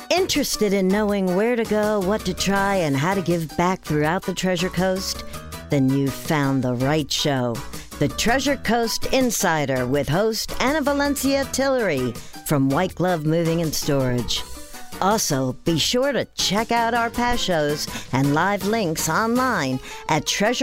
Interested in knowing where to go, what to try, and how to give back throughout the Treasure Coast? Then you've found the right show. The Treasure Coast Insider with host Anna Valencia Tillery from White Glove Moving and Storage. Also, be sure to check out our past shows and live links online at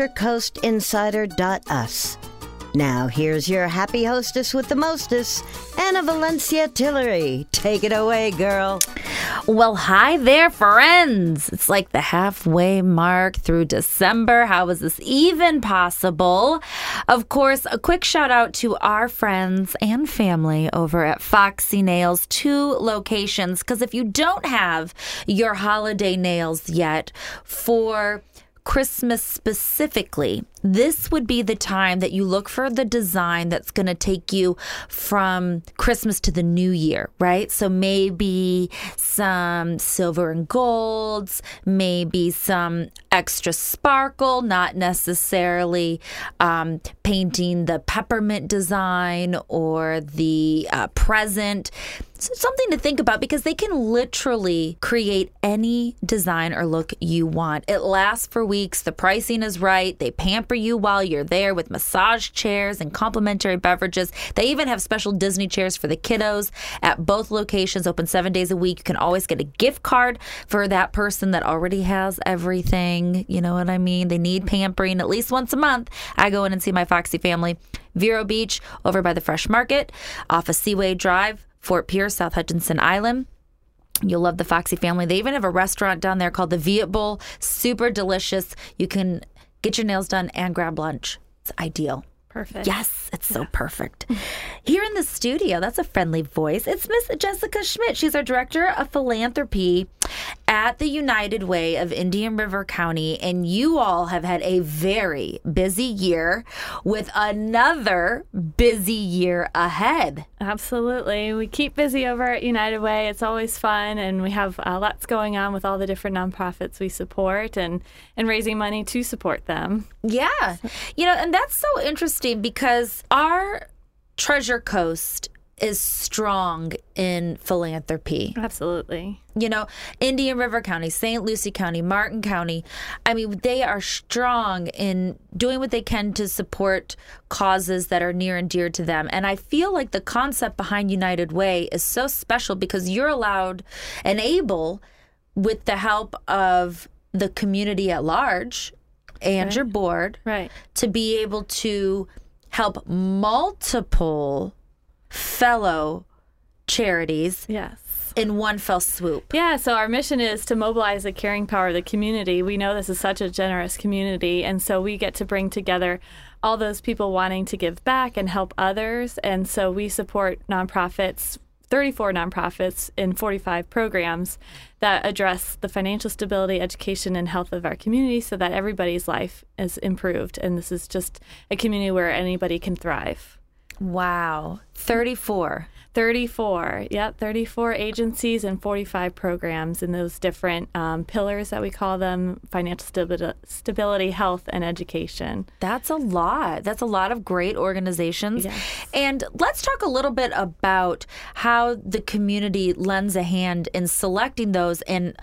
treasurecoastinsider.us. Now, here's your happy hostess with the mostest, Anna Valencia Tillery. Take it away, girl. Well, hi there, friends. It's like the halfway mark through December. How is this even possible? Of course, a quick shout out to our friends and family over at Foxy Nails, 2 locations. Because if you don't have your holiday nails yet for Christmas specifically, this would be the time that you look for the design that's going to take you from Christmas to the new year, right? So maybe some silver and golds, maybe some extra sparkle, not necessarily painting the peppermint design or the present. So something to think about because they can literally create any design or look you want. It lasts for weeks. The pricing is right. They pamper you while you're there with massage chairs and complimentary beverages. They even have special Disney chairs for the kiddos at both locations, open 7 days a week. You can always get a gift card for that person that already has everything. You know what I mean? They need pampering at least once a month. I go in and see my Foxy family. Vero Beach over by the Fresh Market off of Seaway Drive, Fort Pierce, South Hutchinson Island. You'll love the Foxy family. They even have a restaurant down there called the Viet Bowl. Super delicious. You can get your nails done and grab lunch. It's ideal. Perfect. Yes, it's so perfect. Here in the studio, that's a friendly voice. It's Miss Jessica Schmidt. She's our Director of Philanthropy at the United Way of Indian River County. And you all have had a very busy year with another busy year ahead. Absolutely. We keep busy over at United Way. It's always fun, and we have lots going on with all the different nonprofits we support and raising money to support them. Yeah. You know, and that's so interesting because our Treasure Coast is strong in philanthropy. Absolutely. You know, Indian River County, St. Lucie County, Martin County, I mean, they are strong in doing what they can to support causes that are near and dear to them. And I feel like the concept behind United Way is so special because you're allowed and able, with the help of the community at large and your board, to be able to help multiple fellow charities in one fell swoop. Yeah, so our mission is to mobilize the caring power of the community. We know this is such a generous community, and so we get to bring together all those people wanting to give back and help others. And so we support nonprofits, 34 nonprofits in 45 programs that address the financial stability, education, and health of our community so that everybody's life is improved. And this is just a community where anybody can thrive. Wow. 34. 34. Yep. 34 agencies and 45 programs in those different pillars that we call them: financial stability, health, and education. That's a lot. That's a lot of great organizations. Yes. And let's talk a little bit about how the community lends a hand in selecting those and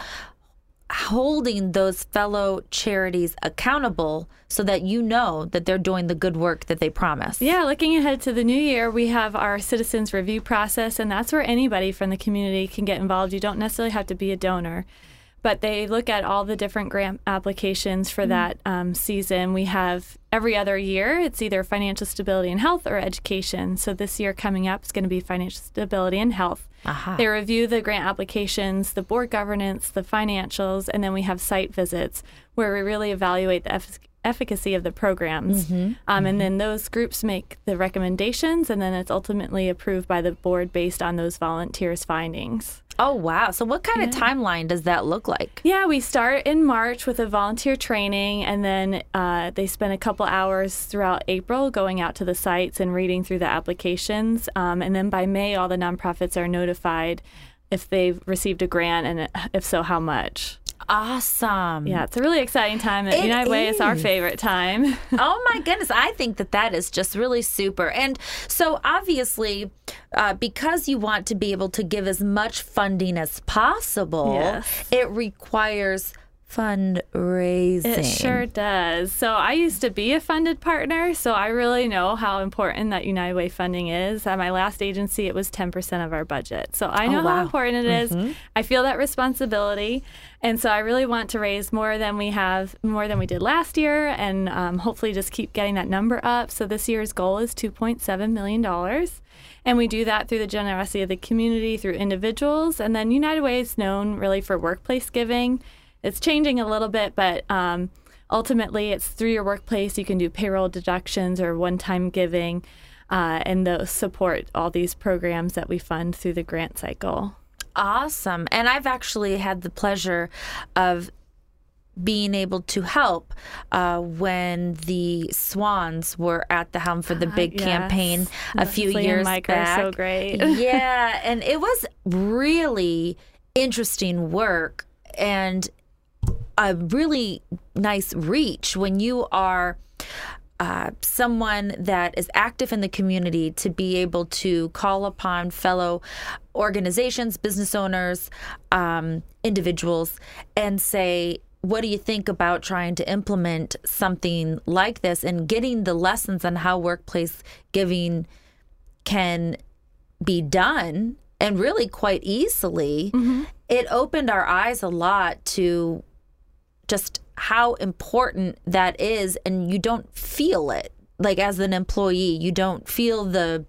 holding those fellow charities accountable so that you know that they're doing the good work that they promise. Yeah, looking ahead to the new year, we have our citizens review process, and that's where anybody from the community can get involved. You don't necessarily have to be a donor, but they look at all the different grant applications for that season. We have every other year, it's either financial stability and health or education. So this year coming up is going to be financial stability and health. They review the grant applications, the board governance, the financials, and then we have site visits where we really evaluate the efficacy of the programs. And then those groups make the recommendations, and then it's ultimately approved by the board based on those volunteers' findings. Oh, wow. So what kind of timeline does that look like? Yeah, we start in March with a volunteer training, and then they spend a couple hours throughout April going out to the sites and reading through the applications. And then by May, all the nonprofits are notified if they've received a grant, and if so, how much. Awesome. Yeah, it's a really exciting time. It United Way is our is. favorite time. Oh my goodness. I think that is just really super. And so obviously, because you want to be able to give as much funding as possible, Yes. it requires fundraising. It sure does. So I used to be a funded partner, so I really know how important that United Way funding is. At my last agency, it was 10% of our budget. So I know wow. how important it is. I feel that responsibility. And so I really want to raise more than we did last year, and hopefully just keep getting that number up. So this year's goal is $2.7 million. And we do that through the generosity of the community, through individuals. And then United Way is known really for workplace giving. It's changing a little bit, but ultimately it's through your workplace. You can do payroll deductions or one-time giving, and those support all these programs that we fund through the grant cycle. Awesome. And I've actually had the pleasure of being able to help when the Swans were at the helm for the big Yes. campaign a few Leslie and years Mike back. are so great. Yeah, and it was really interesting work and a really nice reach when you are someone that is active in the community to be able to call upon fellow organizations, business owners, individuals, and say, what do you think about trying to implement something like this and getting the lessons on how workplace giving can be done, and really quite easily? It opened our eyes a lot to just how important that is, and you don't feel it. Like as an employee, you don't feel the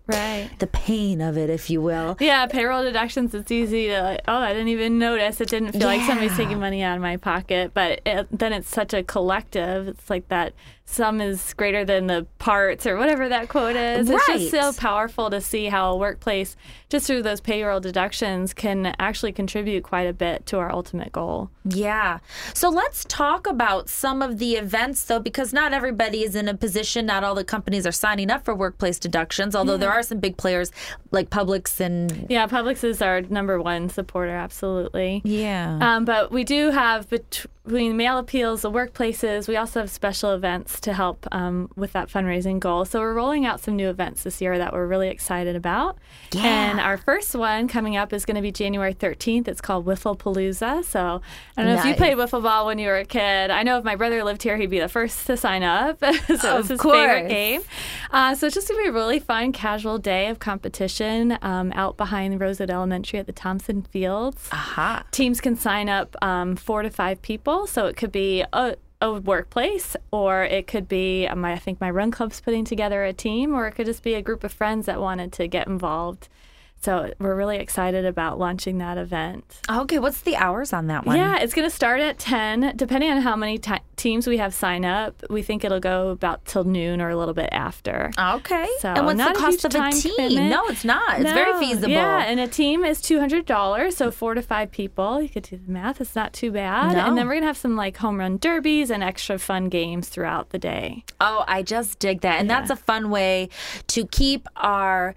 pain of it, if you will. Yeah, payroll deductions, it's easy to, I didn't even notice. It didn't feel like somebody's taking money out of my pocket. But then it's such a collective. It's like that sum is greater than the parts or whatever that quote is. It's just so powerful to see how a workplace, just through those payroll deductions, can actually contribute quite a bit to our ultimate goal. Yeah. So let's talk about some of the events, though, because not everybody is in a position, not all the companies are signing up for workplace deductions, although there are some big players like Publix and... Yeah, Publix is our number one supporter, absolutely. Yeah. But we do have, between mail appeals, the workplaces, we also have special events to help with that fundraising goal. So we're rolling out some new events this year that we're really excited about. Yeah. And our first one coming up is going to be January 13th. It's called Wiffle Palooza. So I don't know if you played wiffle ball when you were a kid. I know if my brother lived here, he'd be the first to sign up. So it's his favorite game. So it's just going to be a really fun, casual day of competition out behind Rosewood Elementary at the Thompson Fields. Aha. Teams can sign up 4 to 5 people. So it could be a workplace, or it could be, I think my run club's putting together a team, or it could just be a group of friends that wanted to get involved. So we're really excited about launching that event. Okay, what's the hours on that one? Yeah, it's going to start at 10. Depending on how many teams we have sign up, we think it'll go about till noon or a little bit after. Okay. So and what's not the a cost huge of a time team? commitment. No, it's not. It's very feasible. Yeah, and a team is $200, so 4 to 5 people. You could do the math. It's not too bad. No. And then we're going to have some like home run derbies and extra fun games throughout the day. Oh, I just dig that. And that's a fun way to keep our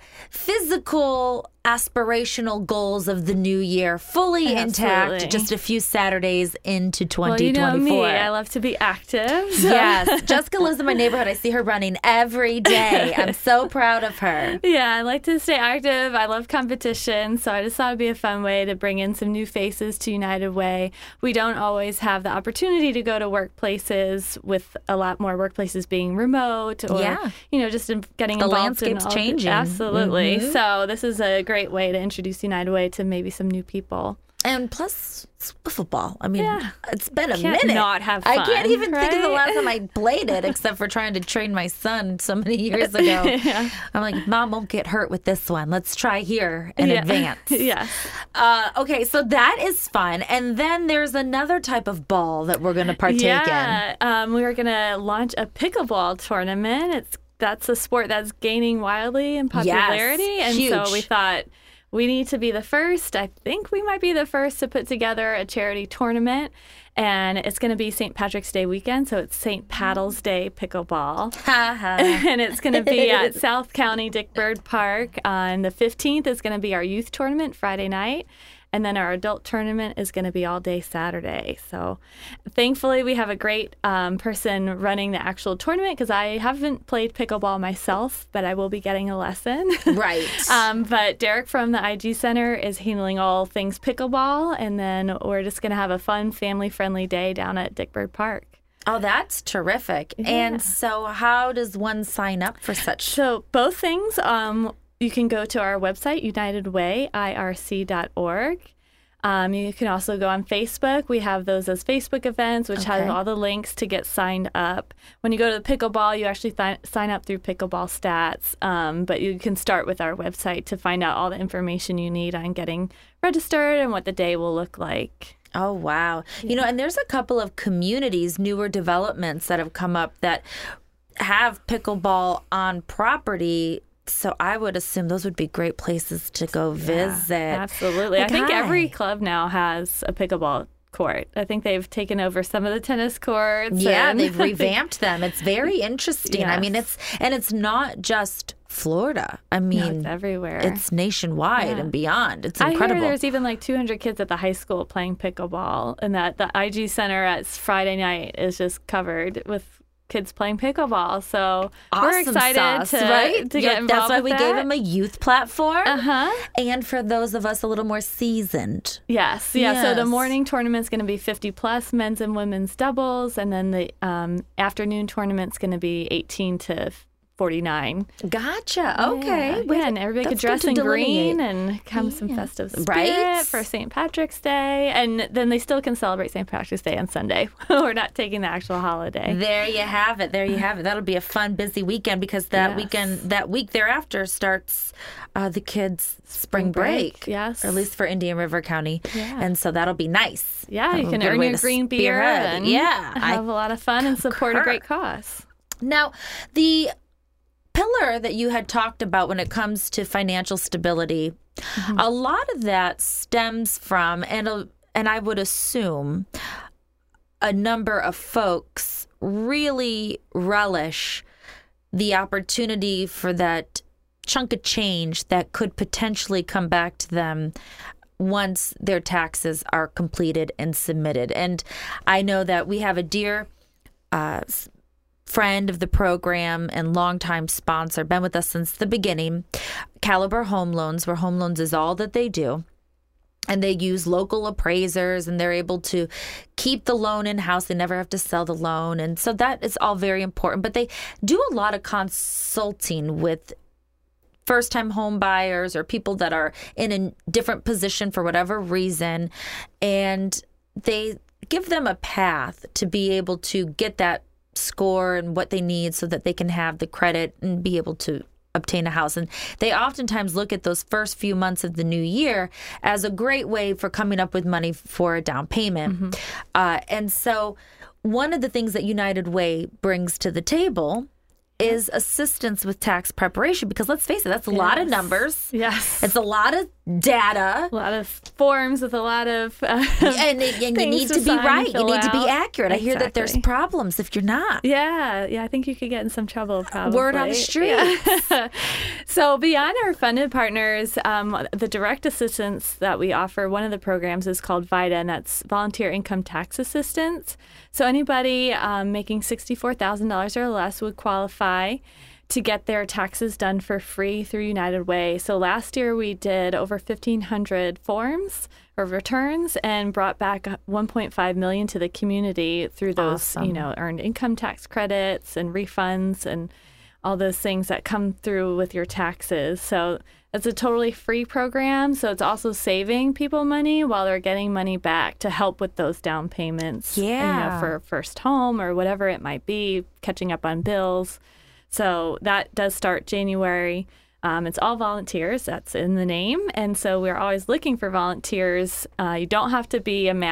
physical aspirational goals of the new year fully intact just a few Saturdays into 2024. Well, you know me, I love to be active. So. Yes. Jessica lives in my neighborhood. I see her running every day. I'm so proud of her. Yeah, I like to stay active. I love competition. So I just thought it'd be a fun way to bring in some new faces to United Way. We don't always have the opportunity to go to workplaces, with a lot more workplaces being remote or, just getting the involved. landscape's changing. Absolutely. So this is a great way to introduce United Way to maybe some new people. And plus, it's wiffle ball. I mean, it's been a Can't minute. not have fun, I can't even think of the right? last time I played it, except for trying to train my son so many years ago. I'm like, Mom won't get hurt with this one. Let's try here and advance. Yes. Okay, so that is fun. And then there's another type of ball that we're going to partake in. We are going to launch a pickleball tournament. That's a sport that's gaining wildly in popularity. Yes, and huge. so we thought we need to be the first. I think we might be the first to put together a charity tournament. And it's going to be St. Patrick's Day weekend, so it's St. Paddle's Day Pickleball. And it's going to be at South County Dick Bird Park. On the 15th is going to be our youth tournament Friday night. And then our adult tournament is going to be all day Saturday. So thankfully, we have a great person running the actual tournament because I haven't played pickleball myself, but I will be getting a lesson. Right. But Derek from the IG Center is handling all things pickleball. And then we're just going to have a fun, family-friendly day down at Dick Bird Park. Oh, that's terrific. Yeah. And so how does one sign up for such? So both things, you can go to our website, UnitedWayIRC.org. You can also go on Facebook. We have those as Facebook events, which has all the links to get signed up. When you go to the pickleball, you actually sign up through Pickleball Stats, but you can start with our website to find out all the information you need on getting registered and what the day will look like. Oh, wow. You know, and there's a couple of communities, newer developments that have come up that have pickleball on property. So I would assume those would be great places to go visit. Absolutely. I think every club now has a pickleball court. I think they've taken over some of the tennis courts. Yeah, they've revamped them. It's very interesting. Yes. I mean, it's not just Florida. I mean, it's everywhere. It's nationwide and beyond. It's incredible. I hear there's even like 200 kids at the high school playing pickleball, and that the IG Center at Friday night is just covered with kids playing pickleball. So we're excited to get involved. That's why we with gave that. them a youth platform. Uh-huh. And for those of us a little more seasoned. Yes. Yeah. So the morning tournament is going to be 50 plus men's and women's doubles, and then the afternoon tournament's going to be 18 to 49. Gotcha. Okay. Yeah, and everybody could dress in green and come some festive spirit for St. Patrick's Day. And then they still can celebrate St. Patrick's Day on Sunday. We're not taking the actual holiday. There you have it. There you have it. That'll be a fun, busy weekend because that week thereafter starts the kids' spring break. Yes. Or at least for Indian River County. Yeah. And so that'll be nice. Yeah, you can earn your green beer and have a lot of fun and support a great cause. Now, the pillar that you had talked about when it comes to financial stability, a lot of that stems from, and I would assume a number of folks really relish the opportunity for that chunk of change that could potentially come back to them once their taxes are completed and submitted. And I know that we have a dear friend of the program and longtime sponsor, been with us since the beginning, Caliber Home Loans, where home loans is all that they do. And they use local appraisers, and they're able to keep the loan in-house. They never have to sell the loan. And so that is all very important. But they do a lot of consulting with first-time home buyers or people that are in a different position for whatever reason. And they give them a path to be able to get that score and what they need so that they can have the credit and be able to obtain a house. And they oftentimes look at those first few months of the new year as a great way for coming up with money for a down payment. And so one of the things that United Way brings to the table is assistance with tax preparation, because let's face it, that's a lot of numbers. Yes. It's a lot of data. A lot of forms with a lot of and you need to be right. You need to be accurate. Exactly. I hear that there's problems if you're not. Yeah, I think you could get in some trouble probably. Word on the street. Yeah. So beyond our funded partners, the direct assistance that we offer, one of the programs is called VITA, and that's Volunteer Income Tax Assistance. So anybody making $64,000 or less would qualify to get their taxes done for free through United Way. So last year we did over 1,500 forms or returns and brought back $1.5 million to the community through those, earned income tax credits and refunds and all those things that come through with your taxes. So it's a totally free program. So it's also saving people money while they're getting money back to help with those down payments. Yeah. For a first home or whatever it might be, catching up on bills. So that does start January. It's all volunteers. That's in the name. And so we're always looking for volunteers. You don't have to be a math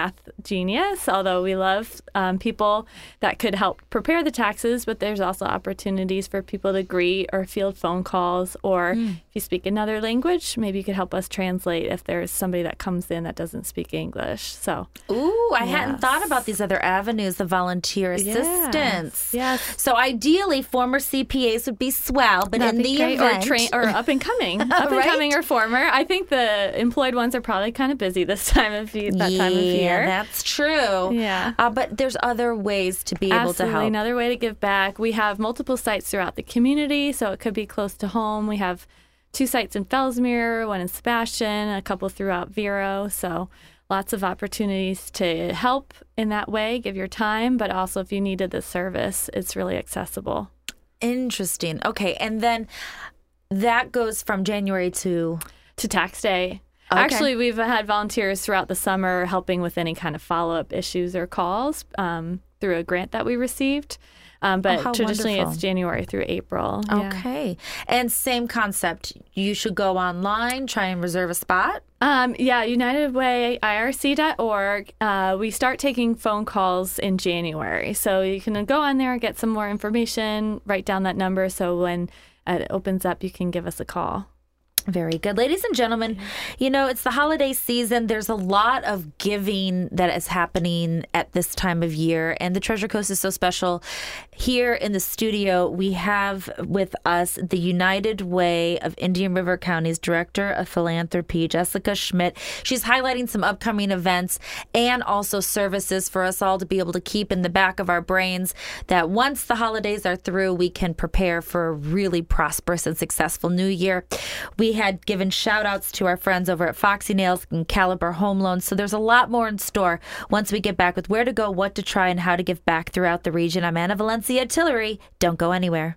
genius, although we love people that could help prepare the taxes, but there's also opportunities for people to greet or field phone calls, or if you speak another language, maybe you could help us translate if there's somebody that comes in that doesn't speak English. So, I hadn't thought about these other avenues of volunteer assistance. Yes. So ideally, former CPAs would be swell, but in the event... Or up and coming. Up and coming or former. I think the employed ones are probably kind of busy this time of year. Yeah, that's true. Yeah. But there's other ways to be able to help. Another way to give back. We have multiple sites throughout the community, so it could be close to home. We have 2 sites in Fellsmere, 1 in Sebastian, a couple throughout Vero. So lots of opportunities to help in that way, give your time, but also if you needed the service, it's really accessible. Interesting. Okay, and then that goes from January to tax day. Okay. Actually, we've had volunteers throughout the summer helping with any kind of follow-up issues or calls through a grant that we received. But traditionally, wonderful. It's January through April. Okay. Yeah. And same concept. You should go online, try and reserve a spot. UnitedWayIRC.org. We start taking phone calls in January. So you can go on there and get some more information, write down that number. So when it opens up, you can give us a call. Very good. Ladies and gentlemen, it's the holiday season. There's a lot of giving that is happening at this time of year, and the Treasure Coast is so special. Here in the studio, we have with us the United Way of Indian River County's Director of Philanthropy, Jessica Schmidt. She's highlighting some upcoming events and also services for us all to be able to keep in the back of our brains that once the holidays are through, we can prepare for a really prosperous and successful new year. We had given shout outs to our friends over at Foxy Nails and Caliber Home Loans. So there's a lot more in store once we get back with where to go, what to try, and how to give back throughout the region. I'm Anna Valencia Tillery. Don't go anywhere.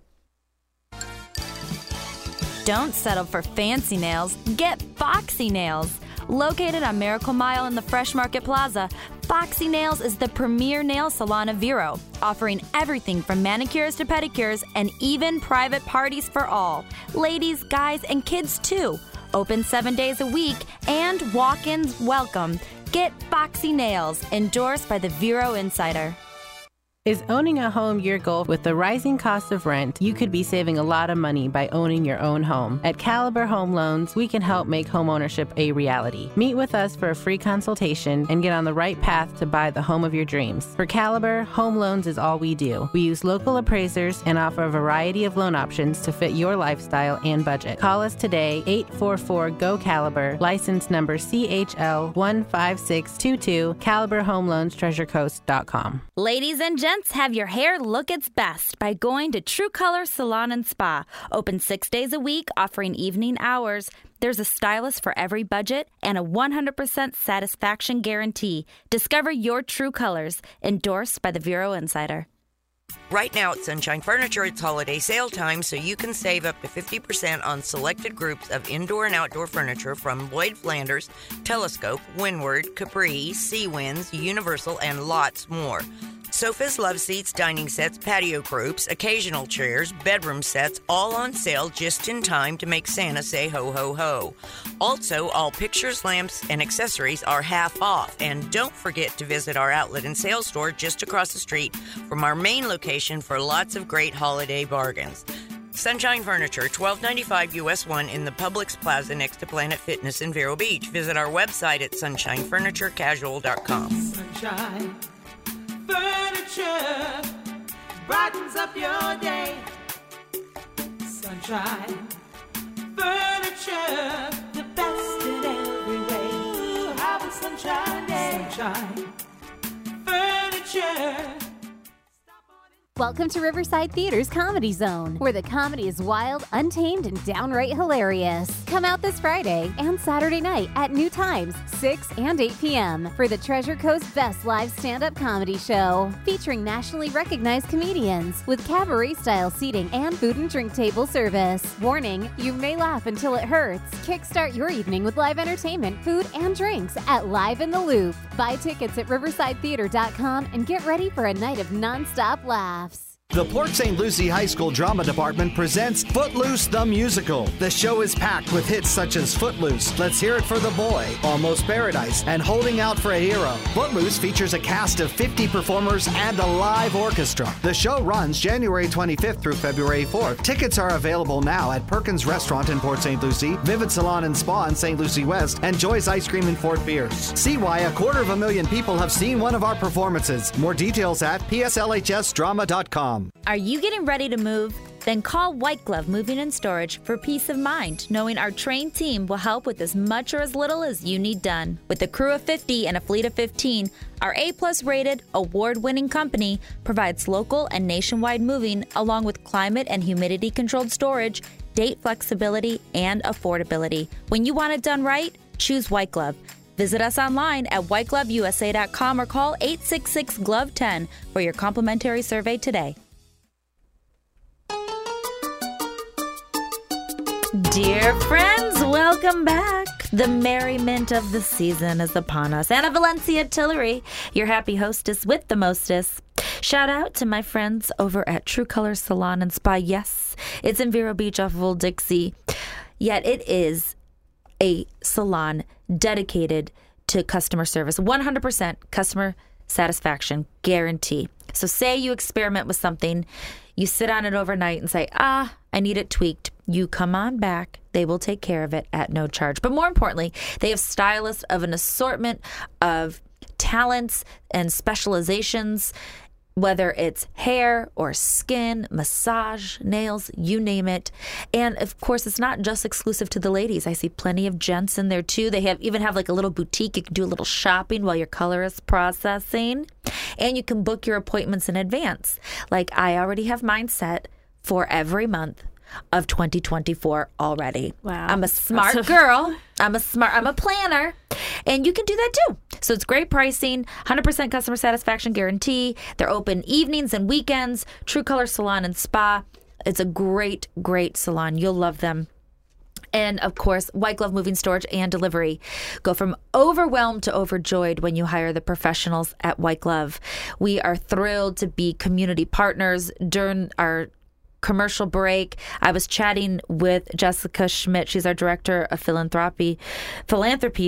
Don't settle for fancy nails. Get Foxy Nails. Located on Miracle Mile in the Fresh Market Plaza, Foxy Nails is the premier nail salon of Vero, offering everything from manicures to pedicures and even private parties for all. Ladies, guys, and kids too. Open 7 days a week and walk-ins welcome. Get Foxy Nails, endorsed by the Vero Insider. Is owning a home your goal? With the rising cost of rent, you could be saving a lot of money by owning your own home. At Caliber Home Loans, we can help make homeownership a reality. Meet with us for a free consultation and get on the right path to buy the home of your dreams. For Caliber, home loans is all we do. We use local appraisers and offer a variety of loan options to fit your lifestyle and budget. Call us today, 844-GO-CALIBER, license number CHL15622, CaliberHomeLoansTreasureCoast.com. Ladies and gents, have your hair look its best by going to True Color Salon and Spa. Open 6 days a week, offering evening hours. There's a stylist for every budget and a 100% satisfaction guarantee. Discover your true colors. Endorsed by the Vero Insider. Right now at Sunshine Furniture, it's holiday sale time, so you can save up to 50% on selected groups of indoor and outdoor furniture from Lloyd Flanders, Telescope, Windward, Capri, Seawinds, Universal, and lots more. Sofas, love seats, dining sets, patio groups, occasional chairs, bedroom sets, all on sale just in time to make Santa say ho, ho, ho. Also, all pictures, lamps, and accessories are half off. And don't forget to visit our outlet and sales store just across the street from our main location for lots of great holiday bargains. Sunshine Furniture, 1295 US 1 in the Publix Plaza next to Planet Fitness in Vero Beach. Visit our website at sunshinefurniturecasual.com. Sunshine Furniture brightens up your day. Sunshine Furniture, the best in every way. Ooh, have a sunshine day. Sunshine Furniture. Welcome to Riverside Theater's Comedy Zone, where the comedy is wild, untamed, and downright hilarious. Come out this Friday and Saturday night at new times, 6 and 8 p.m. for the Treasure Coast Best Live Stand-Up Comedy Show, featuring nationally recognized comedians with cabaret-style seating and food and drink table service. Warning, you may laugh until it hurts. Kickstart your evening with live entertainment, food, and drinks at Live in the Loop. Buy tickets at riversidetheater.com and get ready for a night of non-stop laughs. The Port St. Lucie High School Drama Department presents Footloose the Musical. The show is packed with hits such as Footloose, Let's Hear It for the Boy, Almost Paradise, and Holding Out for a Hero. Footloose features a cast of 50 performers and a live orchestra. The show runs January 25th through February 4th. Tickets are available now at Perkins Restaurant in Port St. Lucie, Vivid Salon and Spa in St. Lucie West, and Joy's Ice Cream in Fort Pierce. See why 250,000 people have seen one of our performances. More details at pslhsdrama.com. Are you getting ready to move? Then call White Glove Moving and Storage for peace of mind, knowing our trained team will help with as much or as little as you need done. With a crew of 50 and a fleet of 15, our A-plus rated, award-winning company provides local and nationwide moving along with climate and humidity-controlled storage, date flexibility, and affordability. When you want it done right, choose White Glove. Visit us online at whitegloveusa.com or call 866-GLOVE-10 for your complimentary survey today. Dear friends, welcome back. The merriment of the season is upon us. Anna Valencia Tillery, your happy hostess with the mostess. Shout out to my friends over at True Color Salon and Spa. Yes, it's in Vero Beach off of Old Dixie. Yet it is a salon dedicated to customer service. 100% customer satisfaction guarantee. So say you experiment with something, you sit on it overnight and say, I need it tweaked. You come on back. They will take care of it at no charge. But more importantly, they have stylists of an assortment of talents and specializations, whether it's hair or skin, massage, nails, you name it. And of course, it's not just exclusive to the ladies. I see plenty of gents in there too. They even have like a little boutique. You can do a little shopping while your color is processing. And you can book your appointments in advance. Like I already have mine set for every month of 2024 already. Wow. I'm a smart girl. I'm a planner. And you can do that too. So it's great pricing, 100% customer satisfaction guarantee. They're open evenings and weekends. True Color Salon and Spa. It's a great, great salon. You'll love them. And of course, White Glove Moving, Storage, and Delivery. Go from overwhelmed to overjoyed when you hire the professionals at White Glove. We are thrilled to be community partners during our commercial break. I was chatting with Jessica Schmidt. She's our director of philanthropy, from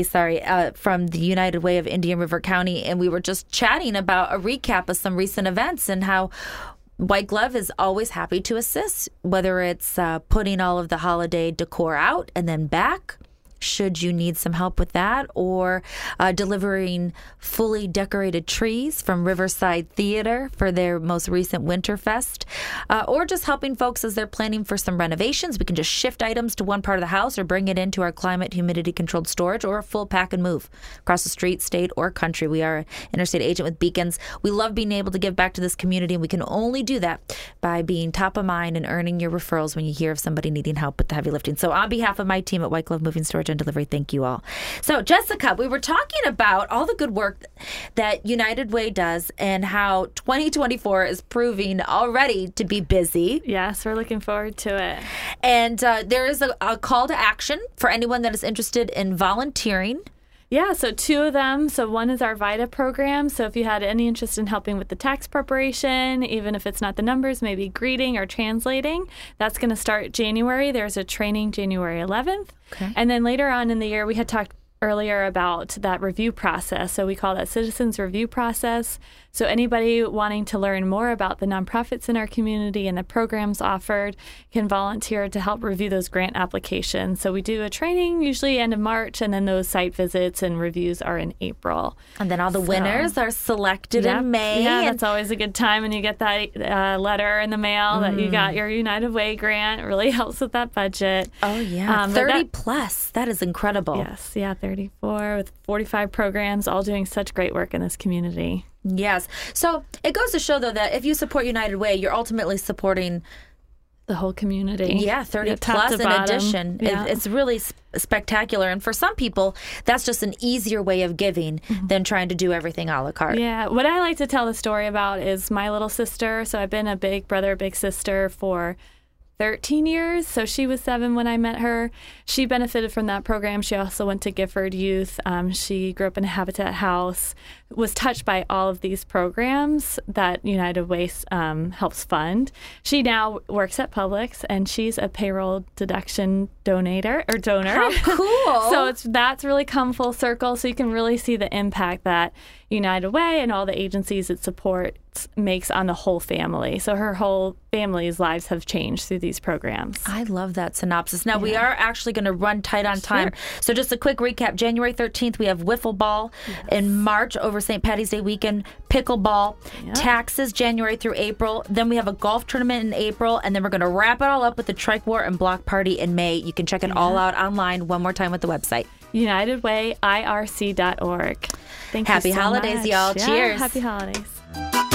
the United Way of Indian River County. And we were just chatting about a recap of some recent events and how White Glove is always happy to assist, whether it's putting all of the holiday decor out and then back, should you need some help with that, or delivering fully decorated trees from Riverside Theater for their most recent Winterfest, or just helping folks as they're planning for some renovations. We can just shift items to one part of the house or bring it into our climate humidity controlled storage, or a full pack and move across the street, state, or country. We are an interstate agent with Beacons. We love being able to give back to this community, and we can only do that by being top of mind and earning your referrals when you hear of somebody needing help with the heavy lifting. So on behalf of my team at White Glove Moving, Storage, and Delivery, thank you all. So Jessica, we were talking about all the good work that United Way does and how 2024 is proving already to be busy. Yes, we're looking forward to it. And there is a call to action for anyone that is interested in volunteering. Yeah, so 2 of them. So one is our VITA program. So if you had any interest in helping with the tax preparation, even if it's not the numbers, maybe greeting or translating, that's going to start January. There's a training January 11th. Okay. And then later on in the year, we had talked earlier about that review process. So we call that Citizens Review Process. So anybody wanting to learn more about the nonprofits in our community and the programs offered can volunteer to help review those grant applications. So we do a training usually end of March, and then those site visits and reviews are in April. And then all the winners are selected in May. Yeah, that's always a good time. And you get that letter in the mail that you got your United Way grant. It really helps with that budget. Oh, yeah. 30 plus. That is incredible. Yes. Yeah, 34 with 45 programs, all doing such great work in this community. Yes. So it goes to show, though, that if you support United Way, you're ultimately supporting the whole community. Yeah, 30 plus in addition. Yeah. It's really spectacular. And for some people, that's just an easier way of giving than trying to do everything a la carte. Yeah. What I like to tell the story about is my little sister. So I've been a big brother, big sister for 13 years. So she was 7 when I met her. She benefited from that program. She also went to Gifford Youth. She grew up in a Habitat house, was touched by all of these programs that United Way helps fund. She now works at Publix, and she's a payroll deduction donor. How cool. So that's really come full circle. So you can really see the impact that United Way and all the agencies it supports makes on the whole family. So her whole family's lives have changed through these programs. I love that synopsis. Now, we are actually going to run tight on time. So just a quick recap. January 13th, we have Wiffle Ball. In March, over St. Patty's Day weekend, Pickleball. Taxes, January through April. Then we have a golf tournament in April. And then we're going to wrap it all up with the Trike War and Block Party in May. You can check it all out online one more time with the website. UnitedWayIRC.org. Thank you Happy so holidays, much. y'all. Yeah, Cheers. Happy holidays.